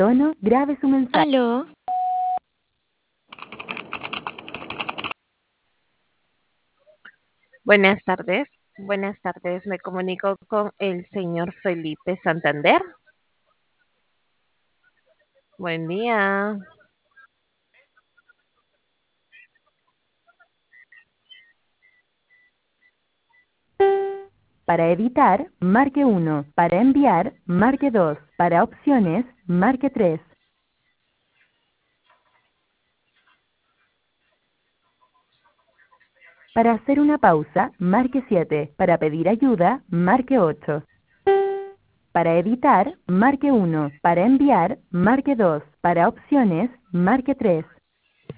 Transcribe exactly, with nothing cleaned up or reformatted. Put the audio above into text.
tono, grabe su mensaje. Aló. Buenas tardes, buenas tardes. Me comunico con el señor Felipe Santander. Buen día. Para editar, marque uno. Para enviar, marque dos. Para opciones, marque tres. Para hacer una pausa, marque siete. Para pedir ayuda, marque ocho. Para editar, marque uno. Para enviar, marque dos. Para opciones, marque tres.